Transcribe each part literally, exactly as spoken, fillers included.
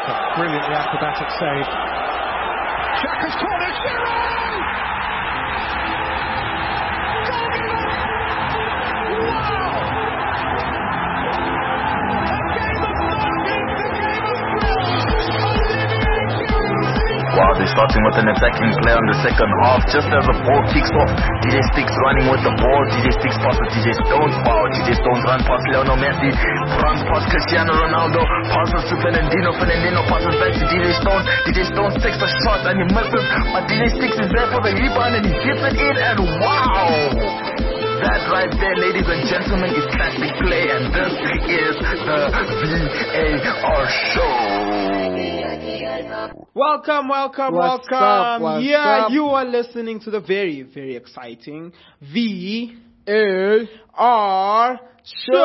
That's a brilliantly acrobatic save. Xhaka's corner, Giroud! Wow, they're starting with an attacking play on the second half. Just as the ball kicks off, D J Sticks running with the ball. D J Sticks passes to D J Stones. Wow, D J Stones run past Lionel Messi. Runs past Cristiano Ronaldo. Passes to Fernandinho. Fernandinho passes back to D J Stones. D J Stones takes a shot and he misses. But D J Sticks is there for the rebound and he gets it in. And wow! That right there, ladies and gentlemen, is classic play. And this is the V A R show. Welcome, welcome, What's welcome. up, what's yeah, up? you are listening to the very, very exciting V A R show.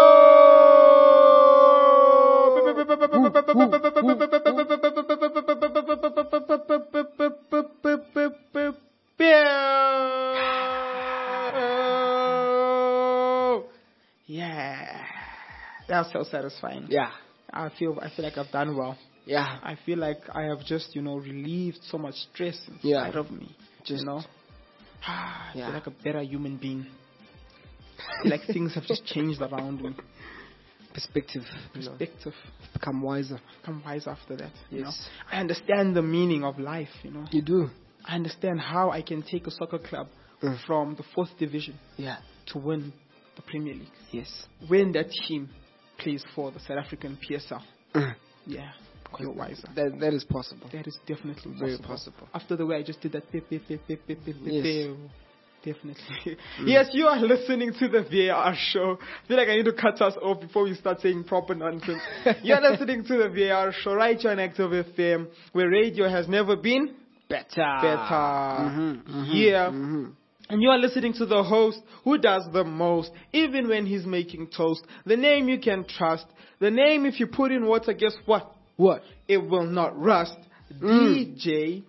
Yeah, that's so satisfying. Yeah, I feel, I feel like I've done well. yeah, I feel like I have just, you know, relieved so much stress inside Yeah. of me. Just- you know, I Yeah. feel like a better human being. I feel like things have just changed around me. perspective. You know, Perspective. become wiser. Become wise after that. You know? Yes. I understand the meaning of life. You know, You do. I understand how I can take a soccer club Mm. from the fourth division Yeah. to win the Premier League. Yes. When that team plays for the South African P S L. Mm. Yeah, you're wiser. That that is possible. That is definitely Very possible. possible. After the way I just did that, pip, pip, pip, pip, pip, pip, Yes. pip, definitely. Yes, you are listening to the V A R show. I feel like I need to cut us off before we start saying proper nonsense. You're listening to the V A R show right here on Active F M, where radio has never been Better. better. Mhm, mhm, Yeah. mhm. And you are listening to the host who does the most, even when he's making toast. The name you can trust. The name, if you put in water, guess what? What? It will not rust. Mm. D J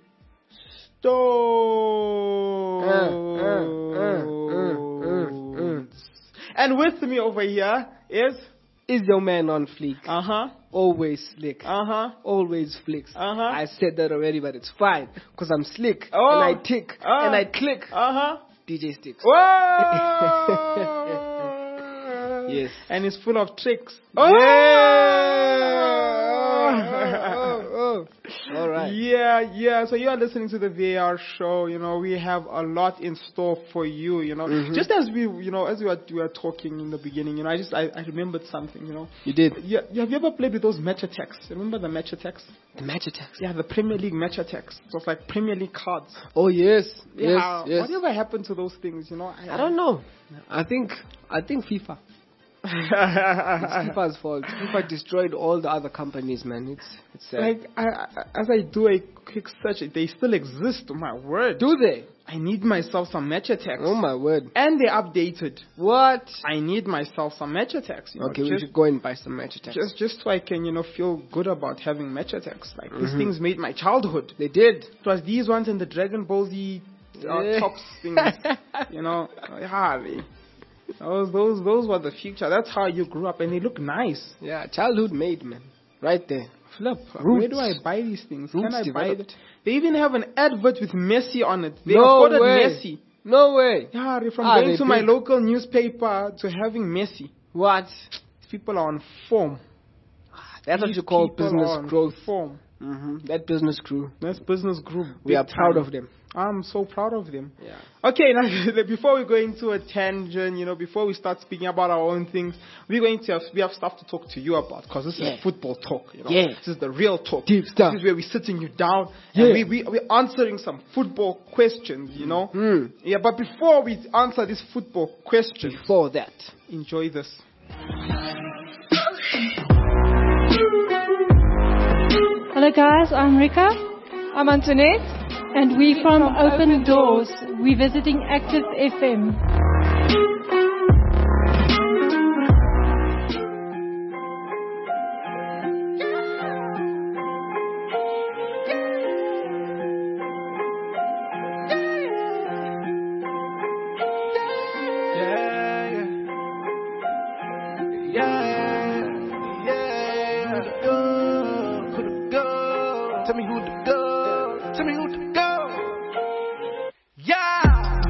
Stones. Uh, uh, uh, uh, uh. And with me over here is Is your man on fleek? uh huh, Always slick. uh huh, Always flicks. uh huh, I said that already, but it's fine because I'm slick Oh. and I tick Ah. and I click. uh huh. D J Sticks. Whoa! Yes. And it's full of tricks. Yeah. Oh! oh, oh, oh. All right. Yeah, yeah. So you are listening to the V A R show. You know, we have a lot in store for you. You know, Mhm. just as we, you know, as we were, we were talking in the beginning. You know, I just I, I remembered something. You know, You did. yeah. Have you ever played with those match attacks? Remember the match attacks? The match attacks. Yeah, the Premier League match attacks. It was like Premier League cards. Oh yes. Yeah. Yes. Yes. Whatever happened to those things? You know, I don't know. I think I think FIFA. It's FIFA's fault. FIFA destroyed all the other companies, man. It's it's sad. Like I, I, as I do a quick search, they still exist. My word. Do they? I need myself some match attacks. Oh my word. And they're updated. What? I need myself some match attacks. You know, Okay, we just, should go and buy some match attacks. just just so I can, you know, feel good about having match attacks. Like these Mhm. things made my childhood. They did. It was these ones and the Dragon Ball Z uh, Yeah. tops things. You know, yeah, they- those those those were the future. That's how you grew up, and they look nice. Yeah, childhood made, man. Right there. Flip. Roots. Where do I buy these things? Can Roots I buy them? developed. They even have an advert with Messi on it. They No afforded way. Messi. No way. Yeah, from Ah, going they to my did. local newspaper to having Messi. What? People are on form. That's what These you call people business are on growth. Form. hmm That business crew. That's business group. We big are proud time. of them. I'm so proud of them. Yeah. Okay, now before we go into a tangent, you know, before we start speaking about our own things, we're going to have, we have stuff to talk to you about because this Yeah. is football talk. You know? Yeah. This is the real talk. Deep stuff. This is where we're sitting you down Yeah. and we, we, we're answering some football questions, you know. Hmm. Yeah, but before we answer these football questions, Before that. enjoy this. Hello guys, I'm Rika. I'm Antoinette. And we from Open Doors. We're visiting Active F M. Tell me who the go. Tell me who the go. Yeah.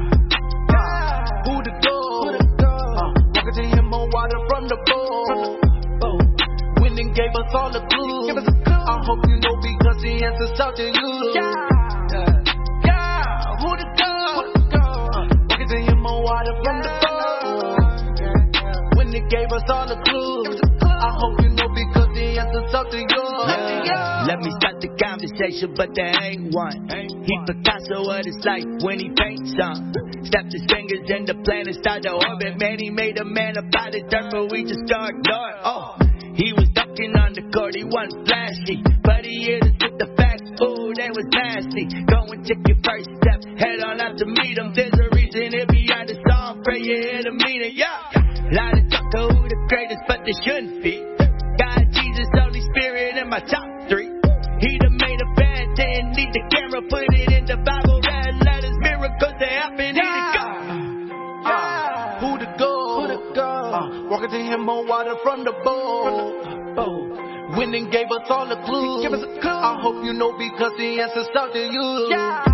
Who the go? Uh, walking to him on water from the bowl. Went and gave us all the clues. I hope you know because the answer's out to you. Yeah. Yeah. Who the go? Uh, walking to him on water from the bowl. When they gave us all the clues. I hope you know because the answer's up to you. Yeah. Let me start the conversation, but there ain't one. He Picasso what it's like when he paints some. Snapped his fingers and the planet started to orbit. Man, he made a man about it, dirt, but we just start ignoring. Oh, he was ducking on the court, he wasn't flashy, but he hit us with the facts. Ooh, they was nasty. Go and take your first step, head on out to meet him. There's a reason it behind the song, pray you hear the meaning. Yeah. Lot of talk to who the greatest, but they shouldn't be. God, Jesus, Holy Spirit in my top three. He done made a bad, didn't need the camera, put it in the Bible, red letters, miracles that happen. He the God. Uh, who the go? Who the go? Uh, walking to him on water from the bowl. Oh, went and gave us all the clues. Give us a clue. I hope you know because the answer's out to you. Yeah.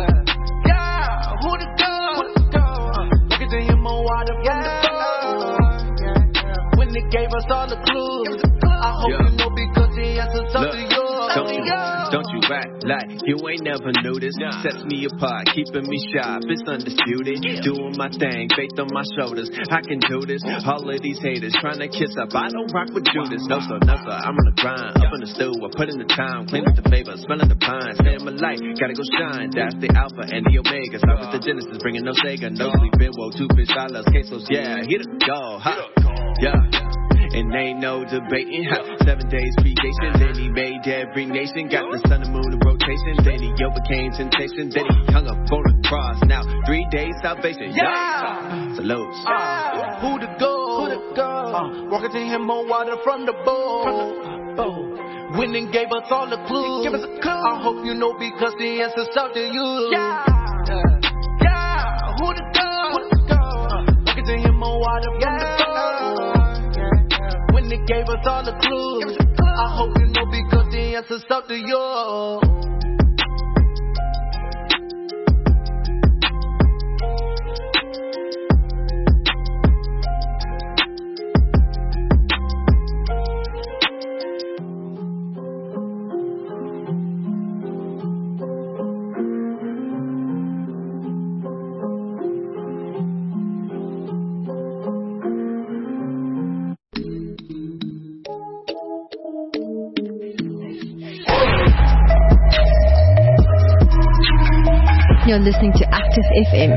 Yeah. Who the go? Who the go? Uh, walking to him on water from yeah. the bowl. When they gave us all the clues. I hope yeah. you know because the answer's out to you. Don't you, don't you act like you ain't never knew this. Nah. Sets me apart, keeping me sharp, it's undisputed. Yeah. Doing my thing, faith on my shoulders, I can do this. All of these haters trying to kiss up, I don't rock with Judas. No sir, no sir, I'm on the grind, up in the stew, I put in the time, clean up the favor, smelling the pine, stay in my light, gotta go shine. That's the Alpha and the Omega, start with the Genesis, bringing no Sega, no sleeping, whoa, two fish, I love quesos, yeah, hit it, go, ha, yeah. And ain't no debating. Seven days creation, then he made every nation. Got the sun and moon in rotation. Then he overcame temptation. Then he hung up on the cross. Now three days salvation. Yeah. Salute. Uh, who the go? Who the go? Uh, walking to him on water from the bowl. Went and gave us all the clues. Give us a clue. I hope you know because the answer's out to you. Yeah. Yeah. Who the go? Who the go? Uh, walking to him on water from yeah. the bowl. They gave us all the clues. I hope you know because the answer's up to you. You're listening to Active F M.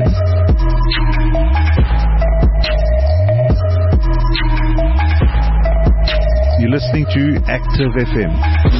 You're listening to Active F M.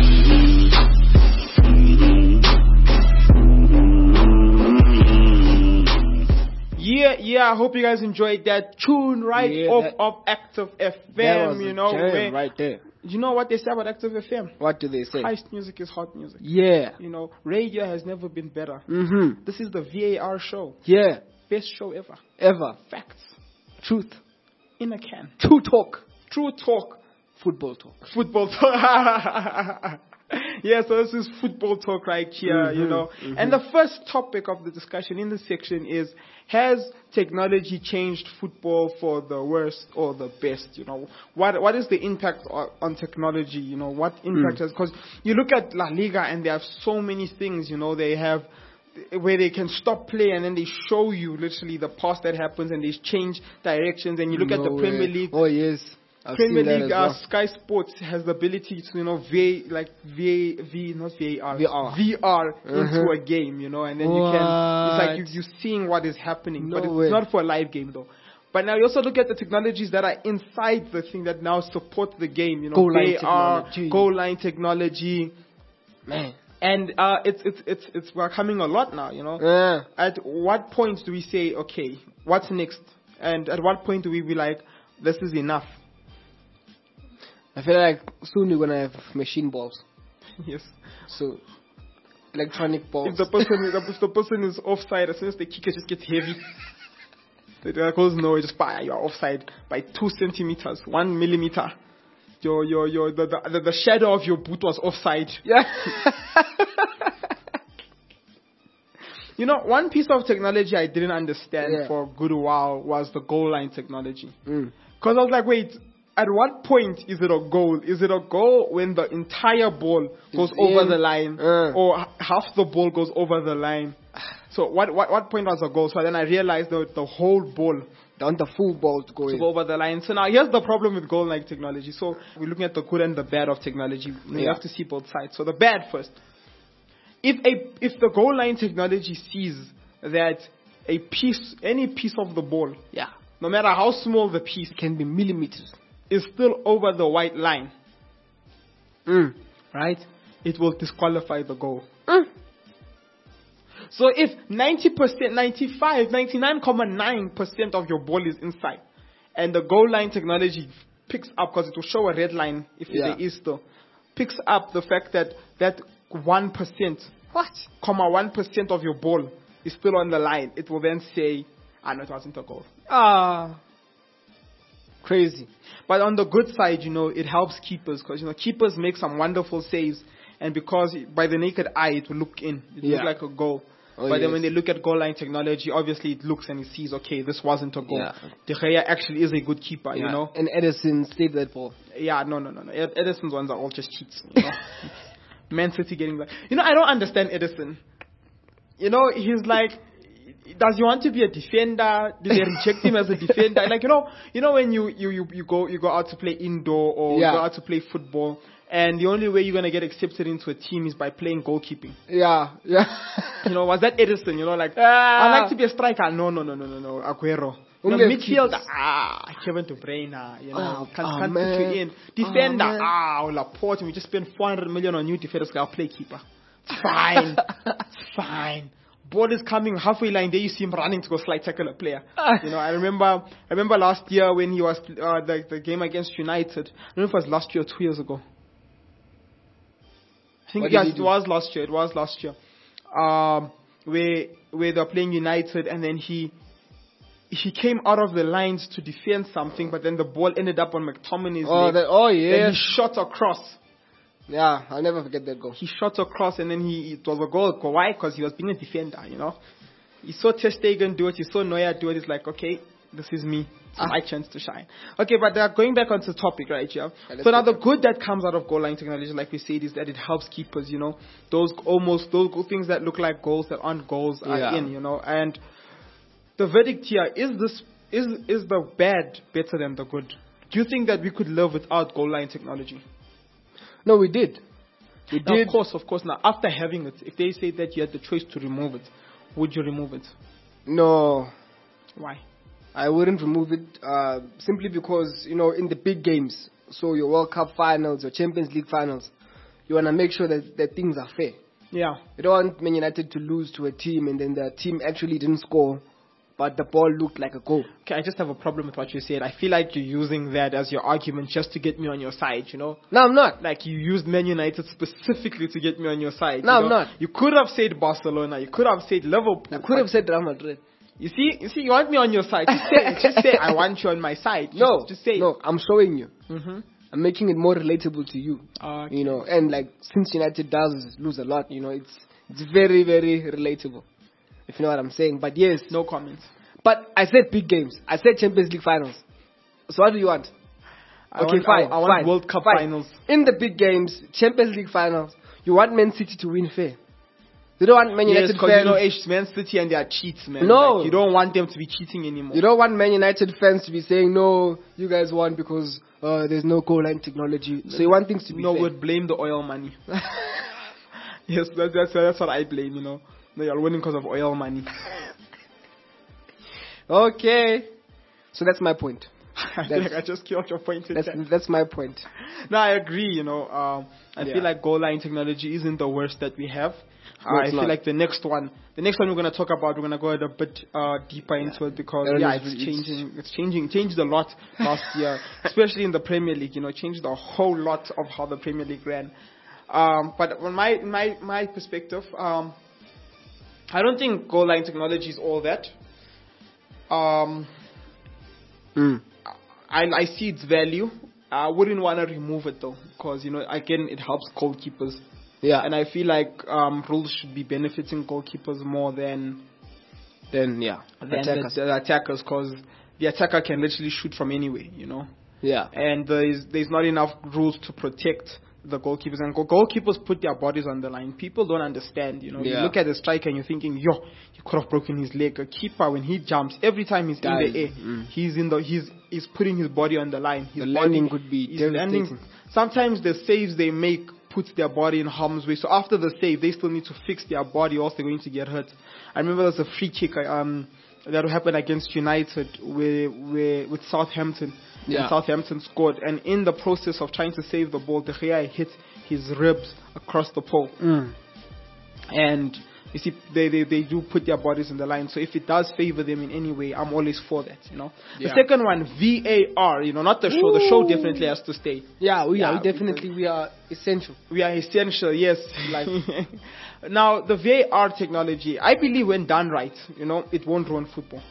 Yeah, yeah, I hope you guys enjoyed that tune right yeah, off that, of Active F M, that was you know. where, right there. You know what they say about Active F M? What do they say? Heist music is hot music. Yeah. You know, radio has never been better. Mm-hmm. This is the V A R show. Yeah. Best show ever. Ever. Facts. Truth. In a can. True talk. True talk. Football talk. Football talk. Yeah, so this is football talk right here, mm-hmm, you know. Mm-hmm. And the first topic of the discussion in this section is, has technology changed football for the worst or the best, you know? What What is the impact on, on technology, you know? What impact mm. has, because you look at La Liga and they have so many things, you know, they have where they can stop play and then they show you literally the pass that happens and they change directions, and you look no at the way. Premier League. Oh, yes. I've Premier League, well. uh, Sky Sports has the ability to, you know, V, like V, V, not V A R, V R, V R uh-huh. into a game, you know, and then what? you can, it's like you, you're seeing what is happening, no but it's way. not for a live game though. But now you also look at the technologies that are inside the thing that now support the game, you know, goal line V R, technology. goal line technology, man. And uh, it's it's it's it's becoming a lot now, you know. Yeah. At what point do we say, okay, what's next? And at what point do we be like, this is enough? I feel like soon you're gonna have machine balls. Yes. So electronic balls. If the person if the person is offside, as soon as the kicker just gets heavy, the goes no, just by you're offside by two centimeters, one millimeter. your your your the, the the shadow of your boot was offside. Yeah. You know, one piece of technology I didn't understand Yeah. for a good while was the goal line technology. Mm. Because I was like, wait, at what point is it a goal? Is it a goal when the entire ball goes It's over in. the line, Uh. or h- half the ball goes over the line? So what what what point was a goal? So then I realized that the whole ball Down the full ball to go to in. go over the line. So now here's the problem with goal line technology. So we're looking at the good and the bad of technology. We Yeah. have to see both sides. So the bad first. If a if the goal line technology sees that a piece, any piece of the ball, Yeah. no matter how small the piece, It can be millimeters. is still over the white line, Mm. right? It will disqualify the goal. Mm. So if ninety percent, ninety-five, ninety-nine point nine percent of your ball is inside, and the goal line technology picks up, because it will show a red line if Yeah. there is still, picks up the fact that that one percent, What? comma one percent of your ball is still on the line, it will then say, ah, no, it wasn't a goal. Ah. Crazy. But on the good side, you know, it helps keepers, because, you know, keepers make some wonderful saves, and because by the naked eye, it will look in. It Yeah. look like a goal. Oh, but then yes. when they look at goal line technology, obviously it looks and it sees, okay, this wasn't a goal. Yeah. De Gea actually is a good keeper, you Yeah. know. And Edison saved that ball. Yeah, no, no, no, no. Ed- Edison's ones are all just cheats. You know? Man City getting back. You know, I don't understand Edison. You know, he's like, does he want to be a defender? Did they reject him as a defender? Like, you know, you know when you, you, you, you go you go out to play indoor or Yeah. go out to play football, and the only way you're gonna get accepted into a team is by playing goalkeeping. Yeah. Yeah. You know, was that Edison? You know, like, Ah. I'd like to be a striker. No, no, no, no, no, no. Aguero. You know, Only midfielder. keepers. Ah, Kevin De Bruyne. You know, Oh, can't, oh, can't put you man. in. Defender. Oh, man. ah, Laporte. And we just spent four hundred million on you defenders. I'll play keeper. It's fine. It's fine. Ball is coming halfway line. There you see him running to go slide tackle a player. You know, I remember. I remember last year when he was uh, the the game against United. I don't know if it was last year or two years ago. I think What did yes, he it do? was last year. It was last year. Um, where where they're playing United, and then he he came out of the lines to defend something, but then the ball ended up on McTominay's Oh, leg. that, oh Then yeah. he shot across. Yeah, I'll never forget that goal. He shot across, and then he it was a goal. Why? Because he was being a defender. You know, he saw Ter Stegen do it. He saw Neuer do it. He's like, okay, this is me. It's Ah. my chance to shine. Okay, but uh, going back onto the topic, right, yeah. let's So now go the good that comes out of goal line technology, like we said, is that it helps keepers. You know, those almost those good things that look like goals that aren't goals are Yeah. in. You know, and the verdict here is this is is the bad better than the good? Do you think that we could live without goal line technology? No, we did. We Now, did. of course, of course. Now, after having it, if they say that you had the choice to remove it, would you remove it? No, Why? I wouldn't remove it uh, simply because, you know, in the big games, so your World Cup finals, your Champions League finals, you want to make sure that, that things are fair. Yeah. You don't want Man United to lose to a team and then the team actually didn't score, but the ball looked like a goal. Okay, I just have a problem with what you said. I feel like you're using that as your argument just to get me on your side, you know? No, I'm not. Like you used Man United specifically to get me on your side. No, you I'm know? not. You could have said Barcelona. You could have said Liverpool. I could have said Real Madrid. You see, you see, you want me on your side. Just say, just say, I want you on my side. Just, No, just say. no, I'm showing you. Mm-hmm. I'm making it more relatable to you. Okay. You know, and like since United does lose a lot, you know, it's it's very very relatable. If you know what I'm saying. But yes, No comments. But I said big games. I said Champions League finals. So what do you want? I okay, want, fine. I, I want fine, World Cup fine. finals. In the big games, Champions League finals, you want Man City to win fair. You don't want Man Yes, United because fans. you know it's Man City and they are cheats, man. No. Like, you don't want them to be cheating anymore. You don't want Man United fans to be saying, no, you guys won because uh, there's no goal line technology. So you want things to be No, fair. would blame the oil money. Yes, that's, that's that's what I blame. You know, no, you're winning because of oil money. Okay. So that's my point. I feel like I just killed your point. in That's, chat. that's my point. No, I agree. You know, um, I Yeah. feel like goal line technology isn't the worst that we have. No, Uh, I it's feel not. like the next one, the next one we're gonna talk about, we're gonna go a bit uh, deeper into it because Aaron yeah, is- it's it's- changing. It's changing. Changed a lot last year, especially in the Premier League. You know, changed a whole lot of how the Premier League ran. Um, but on my my my perspective, um, I don't think goal line technology is all that. Um, Mm. I, I see its value. I wouldn't want to remove it though, because you know, again, it helps goalkeepers. Yeah. And I feel like um, rules should be benefiting goalkeepers more than then yeah, than attackers. the, the attackers, because the attacker can literally shoot from anywhere, you know. Yeah. And there's there's not enough rules to protect the goalkeepers, and go- goalkeepers put their bodies on the line. People don't understand, you know. Yeah. You look at the striker and you're thinking, yo, he could have broken his leg. A keeper, when he jumps, every time he's Dies. in the air, Mm. he's in the he's he's putting his body on the line. His The body, landing could be he's devastating. landing. Sometimes the saves they make puts their body in harm's way. So after the save, they still need to fix their body, or else they're going to get hurt. I remember there was a free kick um, that happened against United where, where, with Southampton. Yeah. And Southampton scored, and in the process of trying to save the ball, De Gea hit his ribs across the pole. Mm. And you see, they, they, they do put their bodies in the line. So if it does favor them in any way, I'm always for that, you know. Yeah. The second one, V A R, you know, not the show. Ooh. The show definitely has to stay. Yeah, we Yeah, are. We definitely, we are essential. We are essential, yes. Like now, the V A R technology, I believe when done right, you know, it won't ruin football.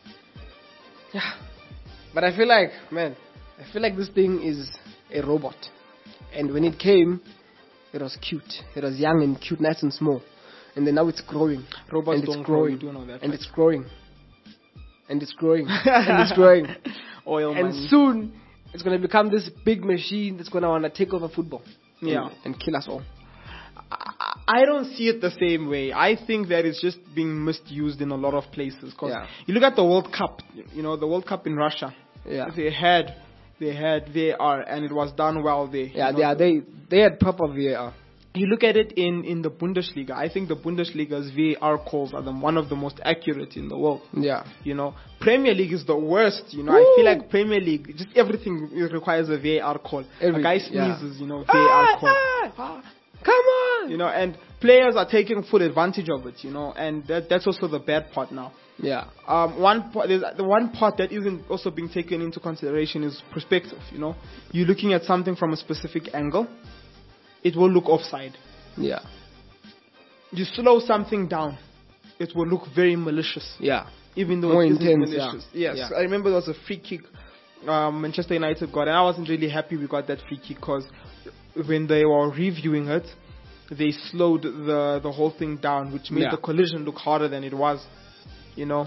Yeah. But I feel like, man, I feel like this thing is a robot. And when it came, it was cute. It was young and cute, nice and small. And then now it's growing. Robots and it's don't grow, growing. you do know that, and right? it's growing. And it's growing. and it's growing. Oil and money. soon, it's going to become this big machine that's going to want to take over football. Yeah. And, and kill us all. I I don't see it the same way. I think that it's just being misused in a lot of places. Cause Yeah. you look at the World Cup, you know, the World Cup in Russia. Yeah. They had, they had V A R, and it was done well there. Yeah, you know, they, are, they, they had proper V A R. You look at it in, in the Bundesliga. I think the Bundesliga's V A R calls are the, one of the most accurate in the world. Yeah. You know, Premier League is the worst. You know, I feel like Premier League, just everything requires a V A R call. Every- a guy yeah. sneezes, you know, V A R Ah, call. ah, Ah, come on! you know, and players are taking full advantage of it. You know, and that, that's also the bad part now. Yeah. Um, one part, there's the one part that isn't also being taken into consideration is perspective. You know, you're looking at something from a specific angle, it will look offside. Yeah. You slow something down, it will look very malicious. Yeah. Even though More it isn't intense, malicious. yeah. Yes, Yeah. I remember there was a free kick um, Manchester United got, and I wasn't really happy we got that free kick because when they were reviewing it, they slowed the the whole thing down, which made Yeah. the collision look harder than it was. You know.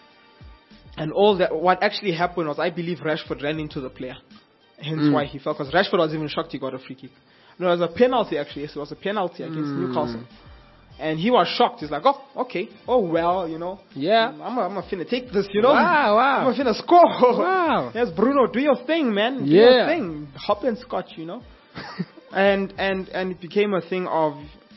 And all that, what actually happened was, I believe Rashford ran into the player, hence Mm. why he fell. Because Rashford was even shocked he got a free kick. No, it was a penalty actually. Yes, it was a penalty against Mm. Newcastle. And he was shocked. He's like, oh, okay. Oh, well, you know. Yeah. I'm I'm gonna finna take this, you know. Wow, wow. I'm gonna finna score. Wow. Yes, Bruno, do your thing, man. Do Yeah. your thing. Hop and scotch, you know. and and and it became a thing of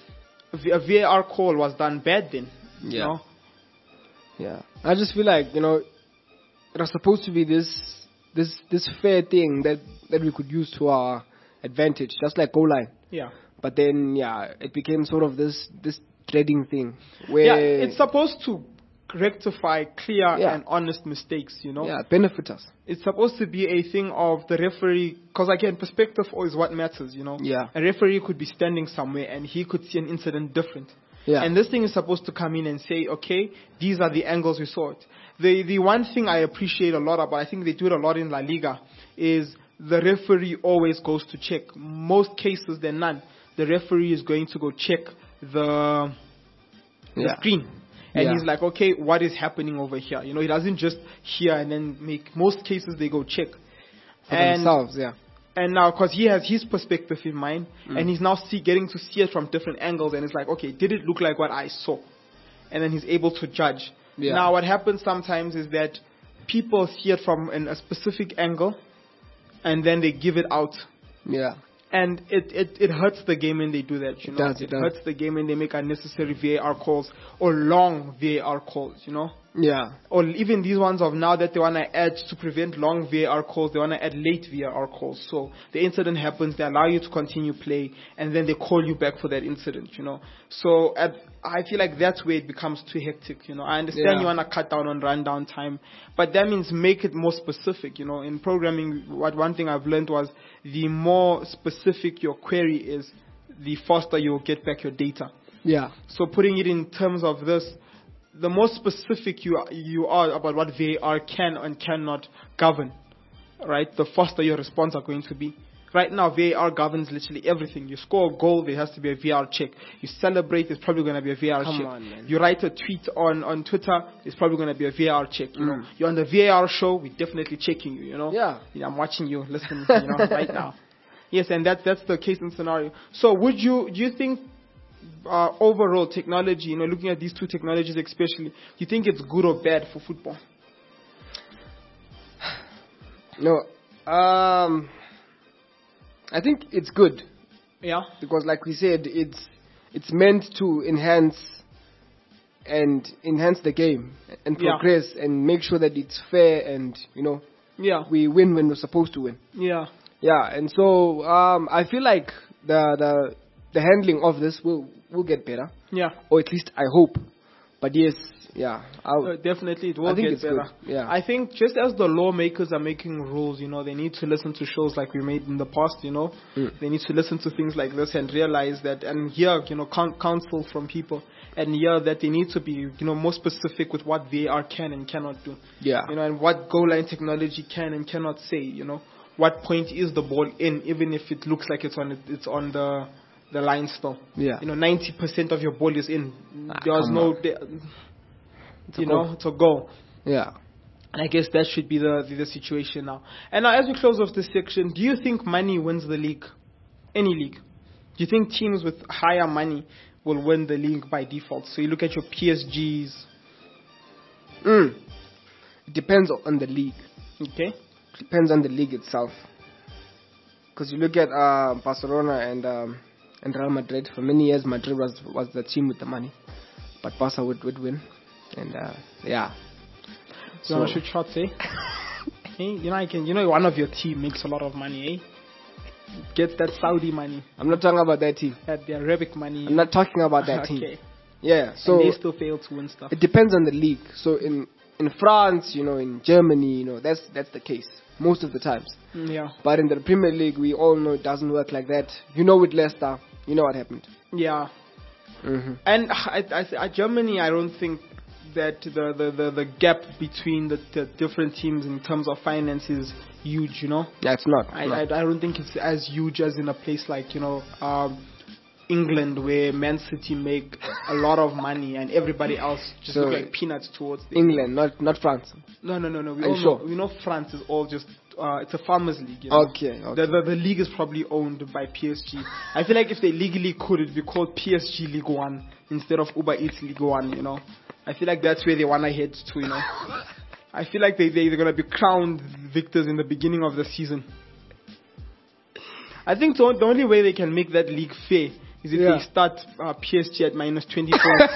a V A R call was done bad then. You Yeah. know? Yeah. I just feel like, you know, it was supposed to be this this this fair thing that, that we could use to our advantage, just like goal line. Yeah. But then, yeah, it became sort of this this dreading thing where Yeah, it's supposed to rectify clear Yeah. and honest mistakes, you know. yeah, benefit us. It's supposed to be a thing of the referee, because again, perspective is what matters, you know. Yeah. A referee could be standing somewhere and he could see an incident different. Yeah. And this thing is supposed to come in and say, okay, these are the angles we saw it. The the one thing I appreciate a lot about, I think they do it a lot in La Liga, is the referee always goes to check. Most cases than none, the referee is going to go check the the Yeah. screen. And Yeah. he's like, okay, what is happening over here? You know, he doesn't just hear and then make. Most cases they go check. For and, themselves, yeah. And now, because he has his perspective in mind, Mm. and he's now see, getting to see it from different angles, and it's like, okay, did it look like what I saw? And then he's able to judge. Yeah. Now, what happens sometimes is that people see it from an, a specific angle, and then they give it out. Yeah. And it, it, it hurts the game when they do that, you It know. does, it does. hurts the game when they make unnecessary V A R calls or long V A R calls, you know. Yeah. Or even these ones of now that they want to add to prevent long V A R calls, they want to add late V A R calls. So the incident happens, they allow you to continue play, and then they call you back for that incident, you know. So at, I feel like that's where it becomes too hectic, you know. I understand Yeah. you want to cut down on rundown time, but that means make it more specific, you know. In programming, what one thing I've learned was the more specific your query is, the faster you'll get back your data. Yeah. So putting it in terms of this, the more specific you are, you are about what V A R can and cannot govern, right, the faster your response are going to be. Right now, V A R governs literally everything. You score a goal, there has to be a V A R check. You celebrate, there's probably going to be a V A R Come check. on, man. You write a tweet on, on Twitter, there's probably going to be a V A R check. You Mm. know, you're on the V A R show, we're definitely checking you. You know, Yeah. I'm watching you, listen, you know, right now. Yes, and that's that's the case and scenario. So, would you do you think uh, overall technology, you know, looking at these two technologies especially, do you think it's good or bad for football? No, um, I think it's good Yeah. because, like we said, it's it's meant to enhance and enhance the game and Yeah. progress and make sure that it's fair and you know Yeah. we win when we're supposed to win. Yeah. Yeah, and so um, I feel like the the the handling of this will will get better, Yeah. or at least I hope. But yes, yeah, I'll, Uh, definitely, it will I think get it's better. good, yeah. I think just as the lawmakers are making rules, you know, they need to listen to shows like we made in the past, you know. Mm. They need to listen to things like this and realize that, and hear, you know, coun- counsel from people, and hear that they need to be, you know, more specific with what V A R can and cannot do. yeah, You know, and what goal line technology can and cannot say, you know. What point is the ball in, even if it looks like it's on it's on the the line still. yeah. You know, ninety percent of your ball is in. Ah, There's come no, on. there, a you goal. know, it's a goal. Yeah. And I guess that should be the, the the situation now. And now, as we close off this section, do you think money wins the league? Any league? Do you think teams with higher money will win the league by default? So you look at your P S Gs. Mm. It depends on the league. Okay. Depends on the league itself. Because you look at uh, Barcelona and um, and Real Madrid. For many years, Madrid was was the team with the money, but Barca would, would win. And uh, yeah. So, you want to shoot shots, eh? Hey, you know, I can. You know, one of your team makes a lot of money, eh? Gets that Saudi money, I'm not talking about that team. that the Arabic money. I'm not talking about that okay. team. Yeah. So and they still fail to win stuff. it depends on the league. So in in France, you know, in Germany, you know, that's that's the case most of the times. Mm, Yeah. But in the Premier League, we all know it doesn't work like that. You know, with Leicester, you know what happened. Yeah. Mm-hmm. And I, I, I, Germany, I don't think that the, the, the, the gap between the, the different teams in terms of finance is huge, you know. Yeah, it's not. I, no. I, I don't think it's as huge as in a place like, you know, um, England, where Man City make a lot of money and everybody else just So look like peanuts towards them. England, not not France. No, no, no, no. We Are you all sure? know, we know France is all just, uh, it's a farmers league, you know. Okay, okay. The, the the league is probably owned by P S G. I feel like if they legally could, it'd be called P S G League One instead of Uber Eats League One. You know, I feel like that's where they wanna head to. You know, I feel like they they they're gonna be crowned victors in the beginning of the season. I think the, the only way they can make that league fair is if Yeah. they start uh, P S G at minus twenty points,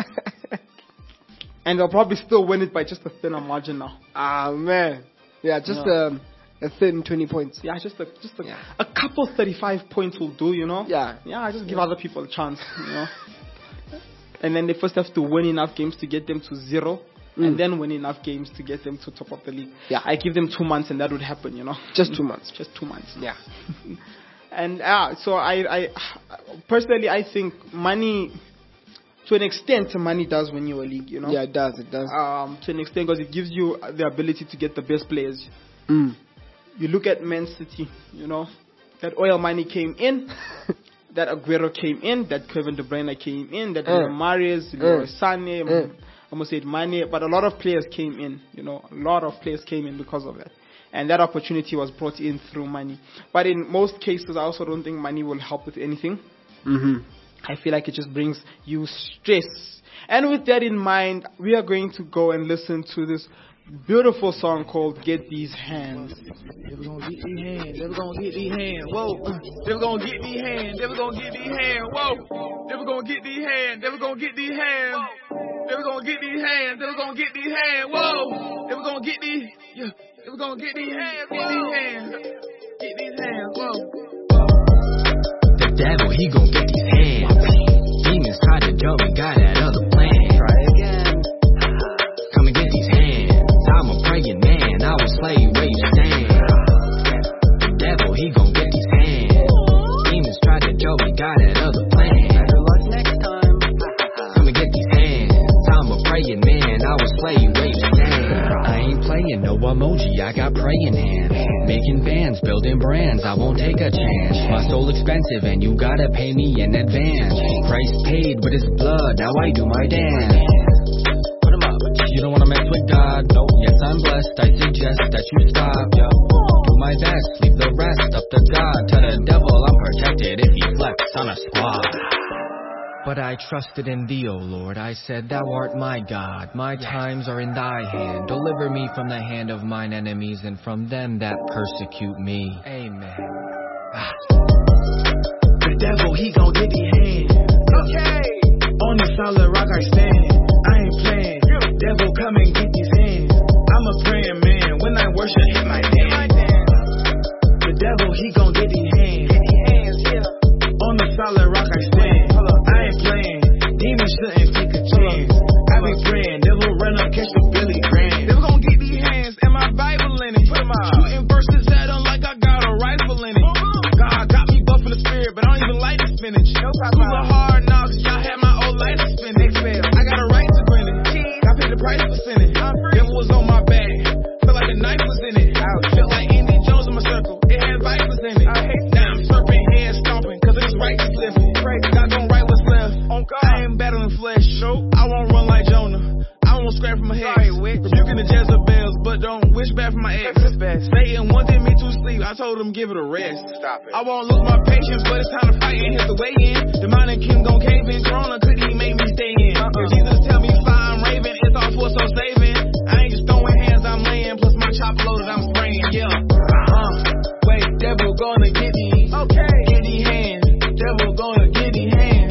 and they'll probably still win it by just a thinner margin now. Ah man, yeah, just Yeah. Um, a thin twenty points. Yeah, just a just a, Yeah. a couple thirty-five points will do, you know. Yeah. Yeah, just give other people a chance, you know. And then they first have to win enough games to get them to zero, Mm. and then win enough games to get them to top of the league. Yeah. I give them two months, and that would happen, you know. Just two months. Just two months. Yeah. And yeah, so I, I personally I think money, to an extent, money does win you a league, you know. Yeah, it does. It does. Um, to an extent, because it gives you the ability to get the best players. Mm. You look at Man City, you know, that oil money came in, that Aguero came in, that Kevin De Bruyne came in, that Uh. Marius, Uh. Leroy Sané, Uh. I almost said Mane, but a lot of players came in, you know, a lot of players came in because of that. And that opportunity was brought in through money. But in most cases, I also don't think money will help with anything. Mm-hmm. I feel like it just brings you stress. And with that in mind, we are going to go and listen to this beautiful song called Get These Hands. Never gonna get these hands, never gonna get these hands, whoa. Uh, never gonna get these hands, never gonna get these hands, whoa. Never gonna get these hands, never gonna get these hands. Never gonna get these hands, never gonna get these hands, whoa. Never gonna get these, yeah. Never gonna get these hands, get these hands. Get these hands, whoa. The devil, he gon' get these hands. Demons try to jump, we got that other plan. Try again. Come and get these hands. I'm a praying man, I will slay where you stand. The devil, he gon' get these hands. Demons try to jump, we got that other plan. Better luck next time. Come and get these hands. I'm a praying man, I will slay where you stand. I ain't playing no emoji, I got praying hands. golden brands, I won't take a chance. My soul expensive and you gotta pay me in advance. Price paid with his blood, now I do my dance. Put him up. You don't wanna mess with God, nope. Yes, I'm blessed, I suggest that you stop. Do my best, leave the rest up to God. Tell the devil I'm protected if he flex on a squad. But I trusted in thee, O Lord. I said, thou art my God. My times are in thy hand. Deliver me from the hand of mine enemies and from them that persecute me. Amen. Ah. The devil, he gon' get the hand. Okay. On the solid rock I stand. I ain't playing. Devil, come and get these hands. I'm a praying man. When I worship, hit my dance. The devil, he gon' get these hands. On the solid rock I stand. Playing, demons shouldn't take a chance. I be praying, devil run up, catch the Billy Graham. Devil gon' get these hands and my Bible in it. Put 'em out. Shooting verses at 'em like I got a rifle in it. God got me buff in the spirit, but I don't even like the spinach. School of hard knocks, y'all had my old life spinach. I got a right to grin it. I paid the price for sinning. Devil was on my back, felt like a knife was in it. Felt like Andy Jones in my circle, it had vipers in it. Now I'm serpent head stomping, cause it's right to flip it. God gon' right what's left. I ain't battling flesh. Nope. I won't run like Jonah. I won't scrap from my head. Rebuking the Jezebels, but don't wish back from my ex. Satan wanted me to sleep. I told him give it a rest. Stop it. I won't lose my patience, but it's time to fight and hit the way in. The Demonic King gon' cave in. Corona couldn't even make me stay in. Uh-uh. If Jesus tell me fly, I'm raving. It's all for so saving. I ain't just throwing hands, I'm laying. Plus my chopper loaded, I'm spraying. Yeah. Uh, wait, devil gonna get me. Okay. Get these hands. Devil gonna get these hands.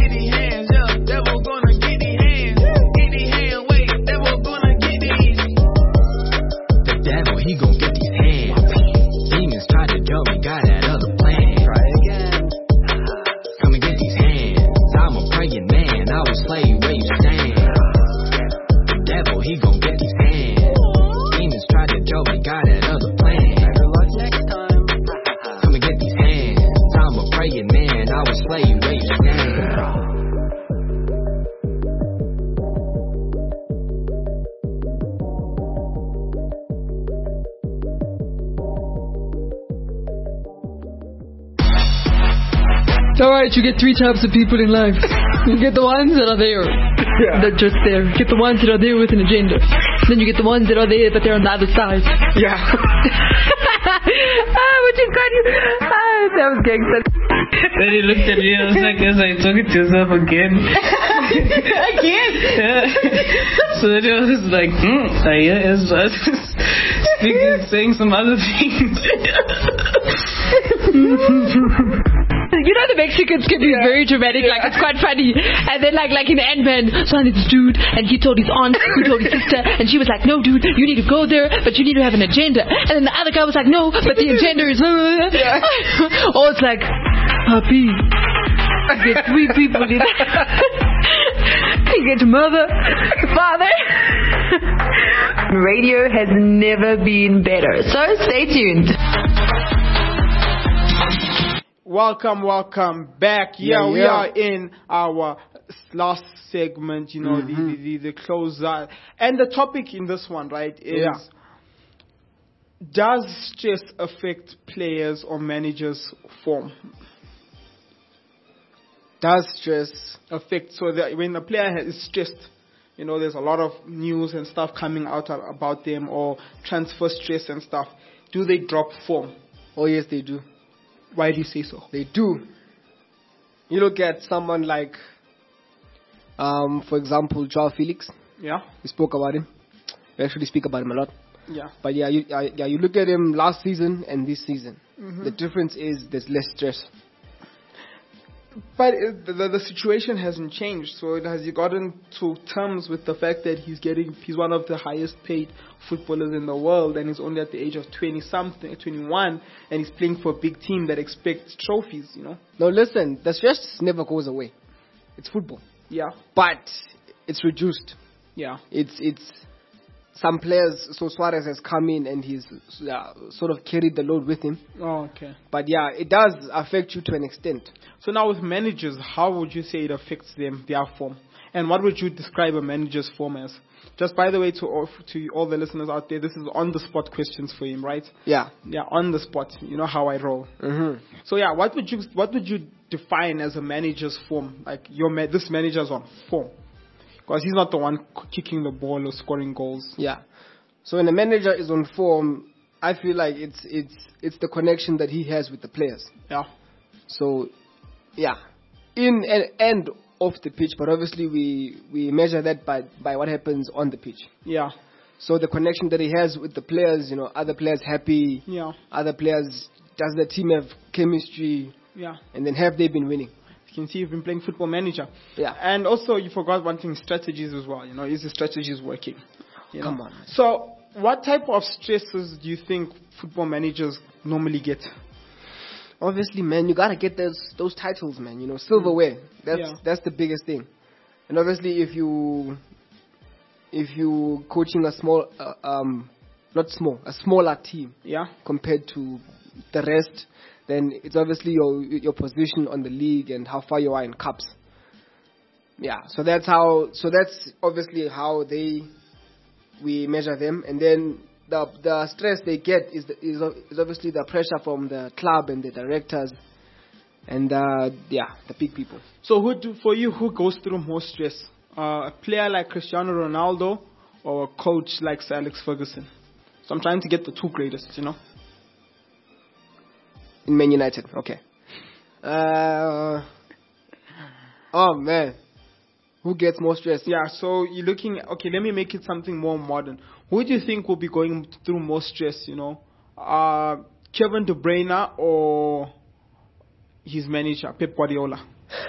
It's alright, you get three types of people in life. You get the ones that are there. Yeah. They're just there. You get the ones that are there with an agenda. Then you get the ones that are there, but they're on the other side. Yeah. ah, which is quite... Ah, that was gangster. Then he looked at me and was like, yes, I talking to yourself again. Again? Yeah. So then he was like, hmm, I hear Ezra speaking, saying some other things. You know the Mexicans can be yeah. very dramatic, yeah. like it's quite funny. And then like like in Ant-Man, suddenly this dude, and he told his aunt, who told his sister, and she was like, no dude, you need to go there, but you need to have an agenda. And then the other guy was like, no, but the agenda is... Yeah. Oh, it's like, puppy, you get three people in that. You get mother, father. Radio has never been better, so stay tuned. Welcome, welcome back. Yeah, yeah, we are in our last segment, you know, mm-hmm. the, the, the, the closer. And the topic in this one, right, is yeah. does stress affect players or managers' form? Does stress affect, so that when a player is stressed, you know, there's a lot of news and stuff coming out about them, or transfer stress and stuff. Do they drop form? Oh, yes, they do. Why do you say so? They do. You look at someone like, um, for example, Joao Felix. Yeah. We spoke about him. We actually speak about him a lot. Yeah. But yeah, you, uh, yeah, you look at him last season and this season. Mm-hmm. The difference is there's less stress. But it, the, the situation hasn't changed. So it has he gotten to terms with the fact that he's getting he's one of the highest paid footballers in the world, and he's only at the age of twenty something, twenty-one, and he's playing for a big team that expects trophies. You know. No, listen, the stress never goes away. It's football. Yeah. But it's reduced. Yeah. It's it's. Some players, so Suarez has come in and he's uh, sort of carried the load with him. Oh, okay. But yeah, it does affect you to an extent. So now with managers, how would you say it affects them, their form? And what would you describe a manager's form as? Just by the way, to all, to all the listeners out there, this is on the spot questions for him, right? Yeah. Yeah, on the spot. You know how I roll. Mm-hmm. So yeah, what would you what would you define as a manager's form? Like your ma- this manager's on form, because he's not the one kicking the ball or scoring goals. Yeah. So when a manager is on form, I feel like it's it's it's the connection that he has with the players. Yeah. So, yeah, in and, and off the pitch, but obviously we, we measure that by, by what happens on the pitch. Yeah. So the connection that he has with the players, you know, other players happy, yeah. other players, does the team have chemistry? Yeah. And then have they been winning? You can see you've been playing Football Manager. Yeah. And also you forgot one thing, strategies as well. You know, is the strategies working? You know? Come on. So what type of stresses do you think football managers normally get? Obviously, man, you gotta get those those titles, man. You know, silverware. That's yeah. that's the biggest thing. And obviously, if you if you coaching a small, uh, um, not small, a smaller team, yeah, compared to the rest, then it's obviously your your position on the league and how far you are in cups. Yeah, so that's how. So that's obviously how they we measure them, and then. The the stress they get is the, is is obviously the pressure from the club and the directors, and uh, yeah, the big people. So who do, for you, who goes through more stress? Uh, a player like Cristiano Ronaldo or a coach like Sir Alex Ferguson? So I'm trying to get the two greatest, you know. In Man United, okay. Uh, oh man, who gets more stress? Yeah, so you're looking. Okay, let me make it something more modern. Who do you think will be going through more stress, you know? Uh, Kevin De Bruyne or his manager, Pep Guardiola?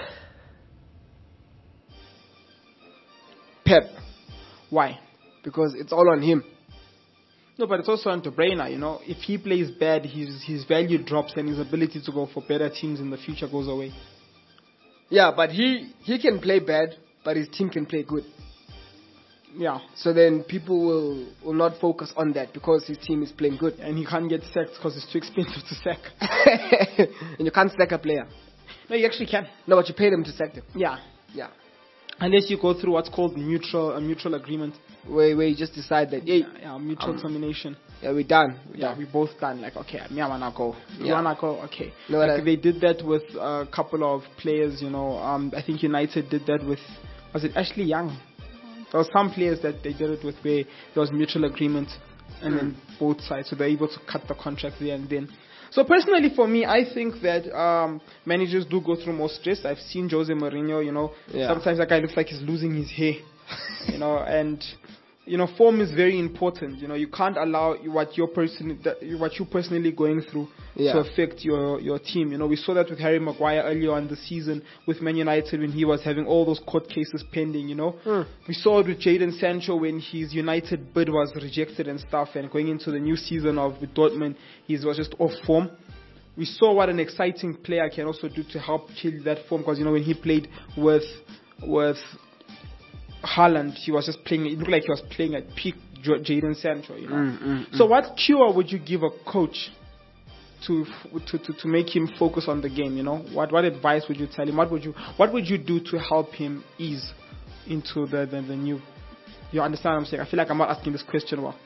Pep. Why? Because it's all on him. No, but it's also on De Bruyne, you know. If he plays bad, his his value drops and his ability to go for better teams in the future goes away. Yeah, but he, he can play bad, but his team can play good. Yeah. So then people will, will not focus on that because his team is playing good. And he can't get sacked because it's too expensive to sack. And you can't sack a player. No, you actually can. No, but you pay them to sack them. Yeah. Yeah. Unless you go through what's called mutual a mutual agreement. Where, where you just decide that, hey, yeah, yeah mutual um, termination. Yeah, we're done. We're yeah, done. we both done. Like, okay, me I wanna go. You yeah. wanna go? Okay. No, like I, they did that with a couple of players, you know. Um, I think United did that with, was it Ashley Young? There were some players that they did it with where there was mutual agreement and mm. then both sides, so they're able to cut the contract there and then. So personally for me, I think that um, managers do go through more stress. I've seen Jose Mourinho, you know, yeah. sometimes that guy looks like he's losing his hair, you know, and, you know, form is very important. You know, you can't allow what you're, person, what you're personally going through yeah. to affect your, your team. You know, we saw that with Harry Maguire earlier on the season with Man United when he was having all those court cases pending, you know. Mm. We saw it with Jadon Sancho when his United bid was rejected and stuff, and going into the new season of with Dortmund, he was just off form. We saw what an exciting player can also do to help kill that form, because, you know, when he played with with Haaland, he was just playing, it looked like he was playing at peak Jadon Sancho, you know. Mm, mm, so mm. what cure would you give a coach to, to to to make him focus on the game, you know? What what advice would you tell him? What would you what would you do to help him ease into the, the, the new... You understand what I'm saying? I feel like I'm not asking this question well.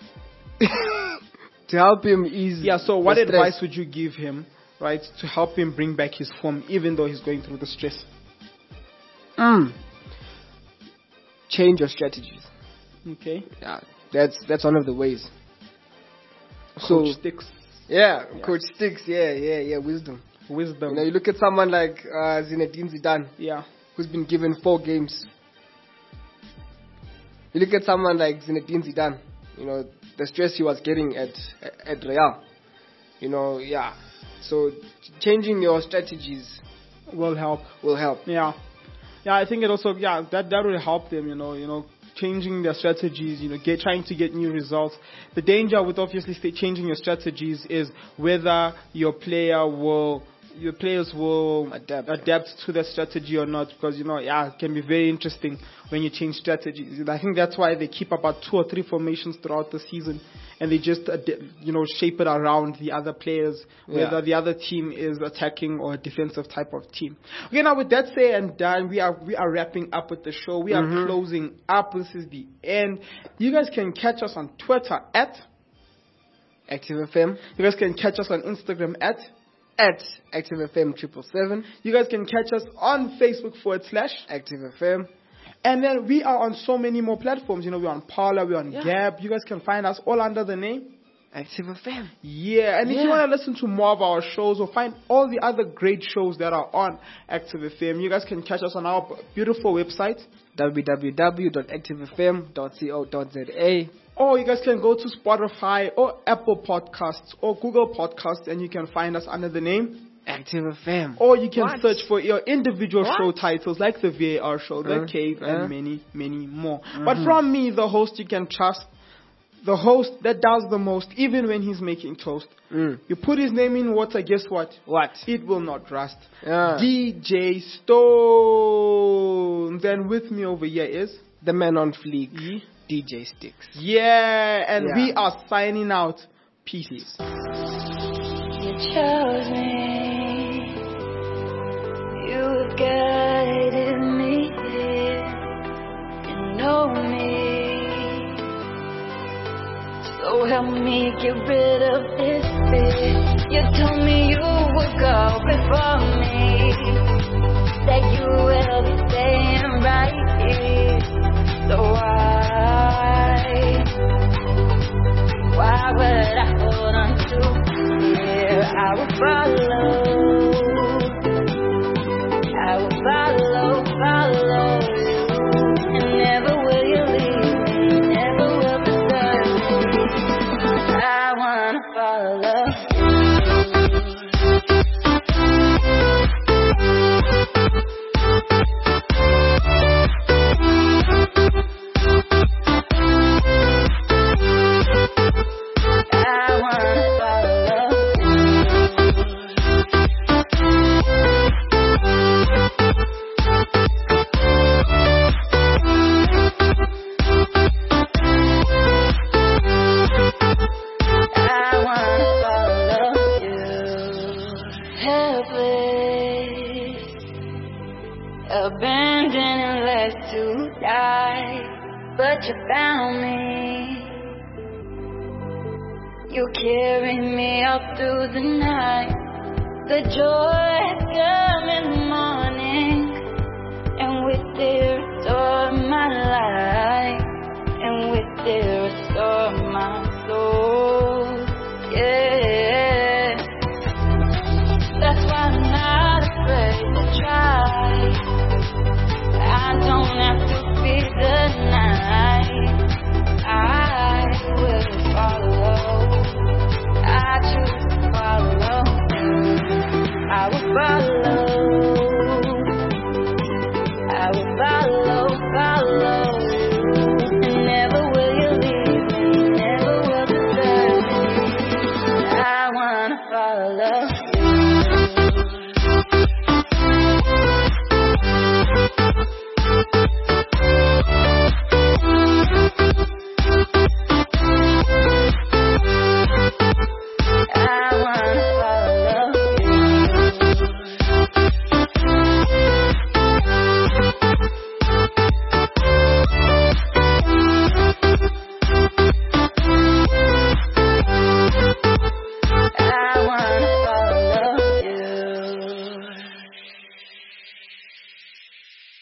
To help him ease... Yeah, so what stress. advice would you give him, right, to help him bring back his form even though he's going through the stress? Mm. Change your strategies. Okay. Yeah, that's that's one of the ways. Coach so, Sticks. Yeah, yeah, Coach Sticks. Yeah, yeah, yeah. Wisdom. Wisdom. You know, you look at someone like uh, Zinedine Zidane. Yeah. Who's been given four games. You look at someone like Zinedine Zidane. You know, the stress he was getting at at Real. You know, yeah. So changing your strategies will help. Will help. Yeah. Yeah, I think it also, yeah, that, that will help them, you know, you know, changing their strategies, you know, get, trying to get new results. The danger with obviously stay changing your strategies is whether your player will, your players will adapt. adapt to the strategy or not, because, you know, yeah, it can be very interesting when you change strategies. I think that's why they keep about two or three formations throughout the season, and they just, you know, shape it around the other players, whether Yeah. the other team is attacking or a defensive type of team. Okay, now with that said and done, we are we are wrapping up with the show. We are Mhm. closing up. This is the end. You guys can catch us on Twitter at Active F M. You guys can catch us on Instagram at At Active F M triple seven. You guys can catch us on Facebook forward slash Active F M. And then we are on so many more platforms. You know, we're on Parler, we're on Yeah. Gab. You guys can find us all under the name Active F M. Yeah, and if you Yeah. want to listen to more of our shows or find all the other great shows that are on Active F M, you guys can catch us on our beautiful website, w w w dot active f m dot co dot z a. or you guys can go to Spotify or Apple Podcasts or Google Podcasts, and you can find us under the name Active F M. Or you can What? search for your individual What? show titles like The V A R Show, The Uh, Cave, uh. and many, many more. Mhm. But from me, the host you can trust, the host that does the most, even when he's making toast. Mm. You put his name in water, guess what? What? It will not rust. Yeah. D J Stone. Then with me over here is The man on fleek, D J Sticks. Yeah, and Yeah. we are signing out. Peace. You chose me. You guided me here. You know me. So help me get rid of this fear. You told me you would go before me. That you will be staying right here. So why? Why would I hold on to fear? I will follow. I will follow, follow you. And never will you leave me. Never will desert me. I wanna follow abandoned and left to die, but you found me. You carried me up through the night. The joy has come in the morning, and with it restore my life, and with it restore my soul. Yeah, that's why I'm not afraid to try. I don't have to fear the night. I will follow. I choose to follow. I will follow. I will follow.